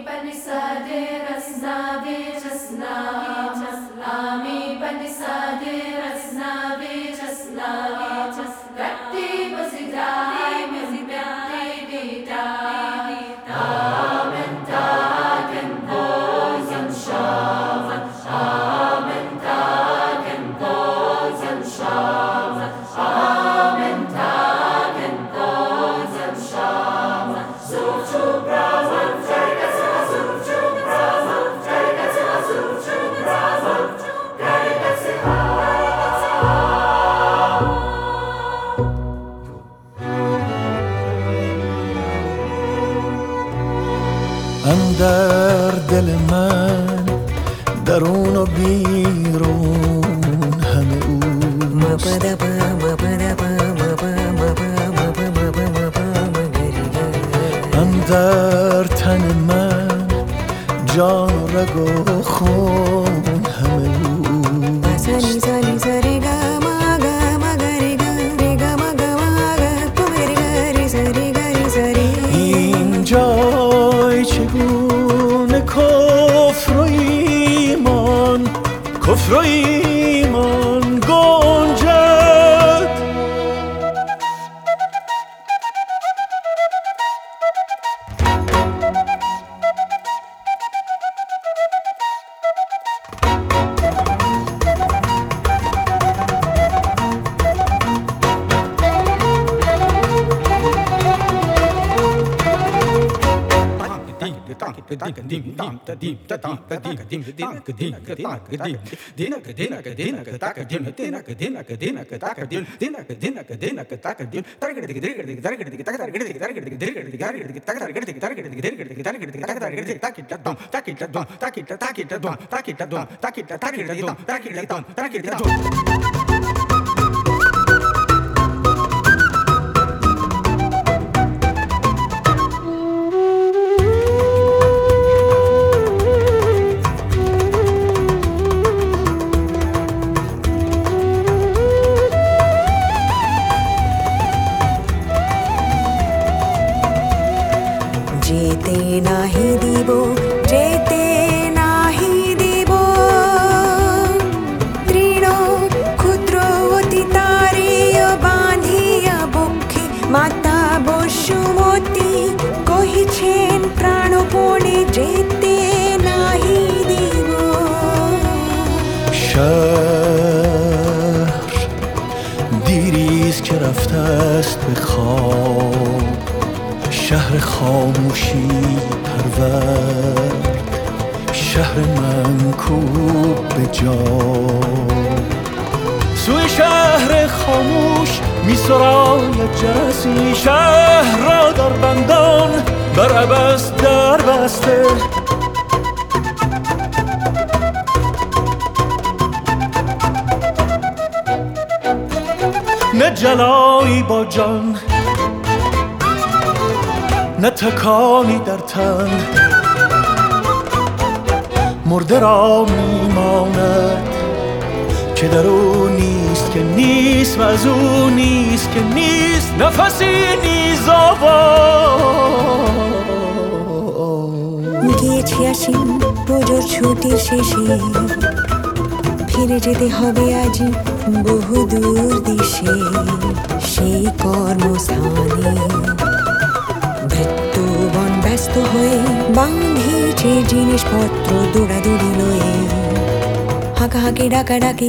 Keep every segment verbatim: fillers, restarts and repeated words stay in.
اندر دل من درون و بیرون همه اوست، اندر تن من جان و رگ و خون همه اوست. این جای چگونه کفر و ایمان کفر و ایمان گنجد، যেতে নাহি দিব যেতে নাহি দিব তৃণ ক্ষুদ্র অতি তারিয় বাঁধিয়া বক্ষে মাতা বসুমতী কহিছেন প্রাণপণে যেতে নাহি দিব। شهر دیریست که رفته است به خواب، شهر خاموشی پرورد، شهر منکوب به جا. سوی شهر خاموش می سراید جرسی، شهر را در بندان بر عبث در بسته. نه جلایی با جان نه تکانی در تن، مرده را میماند که در او نیست که نیست و از او نیست که نیست نفسی نیز آواز. গিয়েছি আসিন পুজোর ছুটির শেষে, ফিরে যেতে হবে আজি বহু দূর দেশে, সেই কর্মস্থানে ভৃত্যবন ব্যস্ত হয়ে বাঁধিছে জিনিসপত্র দৌড়াদৌড়ি লয়ে, হাঁকাহাঁকি ডাকাডাকি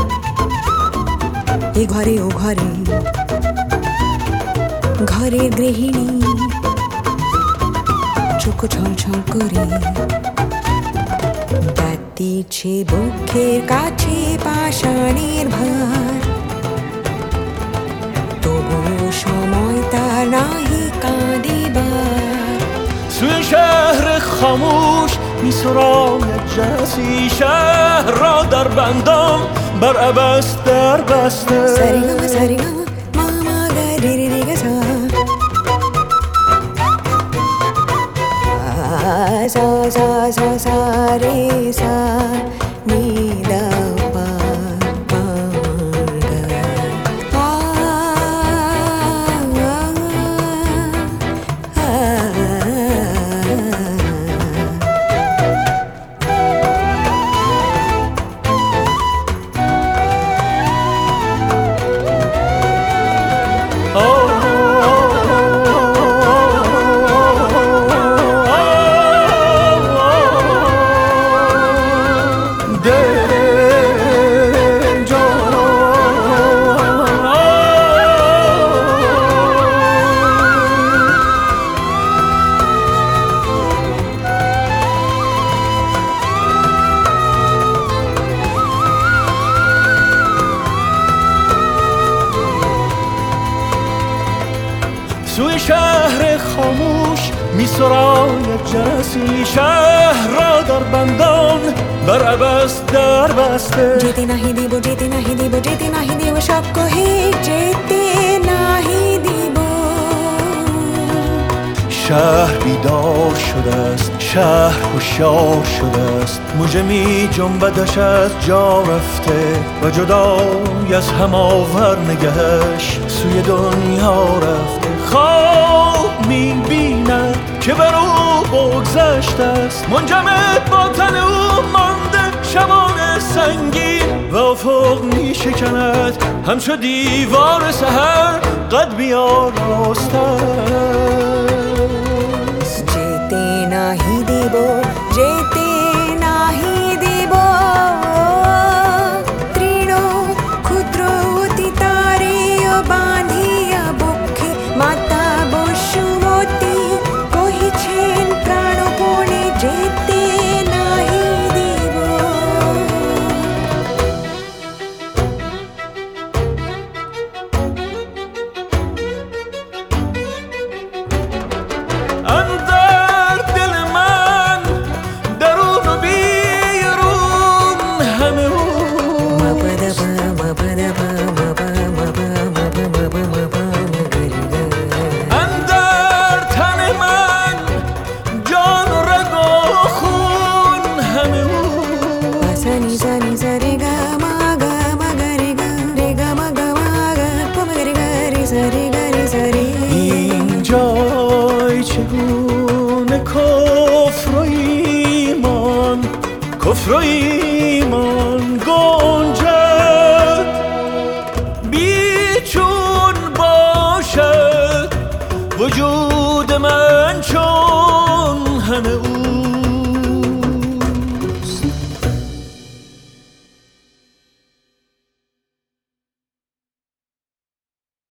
এ ঘরে ও ঘরে, ঘরের গৃহিণী চোখ ছলছল করে দিচ্ছে বুকের কাছে পাষাণের ভার, তবু সময় তার নাহি কাঁদিবার। سوی شهر خاموش می سراید جرسی، شهر را در بندان بر عبث در بسته. سریگما سریگما ماما گریریگا سا سا سا سا سا ری سا نی دا پا پا گا آ آ می سراید جرسی شهر را در بندان بر عبث در بسته. जीते नहीं दीबो जीते नहीं दीबो जीते नहीं दीबो सबको ही जीते नहीं दीबो. شهر بیدار شده است، شهر هوشیار شده است، موجه می جنبدش از جا رفته و جدای از هم آور نگهش سوی دنیا رفته. خواب می بیند که بر او بگذشته است، منجمد با تن او مانده شبان سنگین و افق می شکند همچو دیوار سحر قد بیاراسته است. जीते नहीं दीबो जीते नहीं दीबो तृणो ক্ষুদ্র অতি তারেও বাঁধিয়া বক্ষে মাতা বসুমতী কহিছেন প্রাণপণে যেতে নাহি দিব. اندر دل من درون و بیرون همه او اندر تن من جان و رگ و خون همه او. سنی سنی سری گا ما گا ما گا ری گا ری گا ما گا ما گا پا ما گا ری گا ری سری گا ری سری. این جای چگونه کفر و ایمان کفر و ایمان گنجد بیچون باشد وجود من چون